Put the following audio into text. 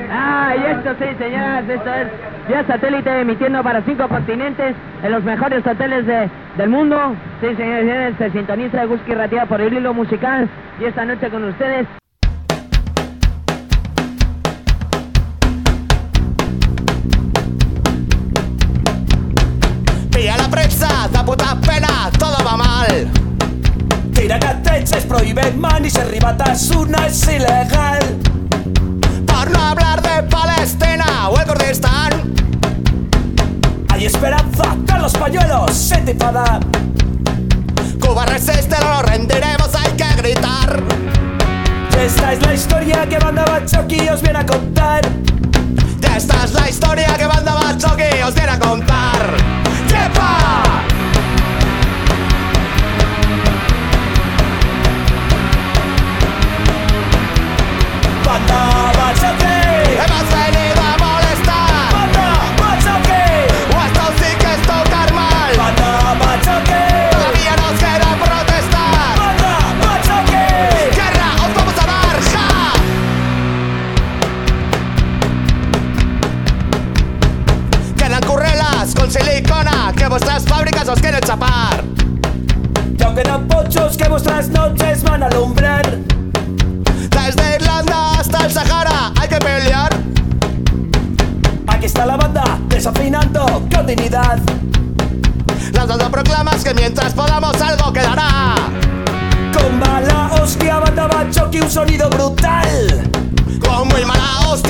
Ah, y esto sí, señoras, esto es Vía Satélite emitiendo para 5 continentes en los mejores hoteles del mundo. Sí, señores, señores, se sintoniza Gusky Ratia por el hilo musical y esta noche con ustedes. Pilla la prensa, da puta pena, todo va mal. Tira gatets, es prohíbe man y si arribatas una es ilegal. Por no hablar de Palestina o el Kurdistán. Hay esperanza con los pañuelos, se te enfada. Cuba resiste, no nos rendiremos, hay que gritar. Y esta es la historia que Banda Bachoqui os viene a contar. Y esta es la historia que Banda Bachoqui os viene a contar. ¡Yepa! Banda Bachoqui, Hemos venido a molestar. Banda Bachoqui, O esto sí que es tocar mal. Banda Bachoqui, Todavía nos queda protestar. Banda Bachoqui. ¡Guerra os vamos a dar! ¡Ja! Quedan currelas con silicona que vuestras fábricas os quieren chapar. Y aunque no pochos que vuestras noches van a alumbrar. Desde Irlanda hasta el Sahara hay que pelear. Aquí está la banda desafinando con dignidad. Lanzando proclamas que mientras podamos algo quedará. Con mala hostia, Banda Bachoqui, un sonido brutal. Con muy mala hostia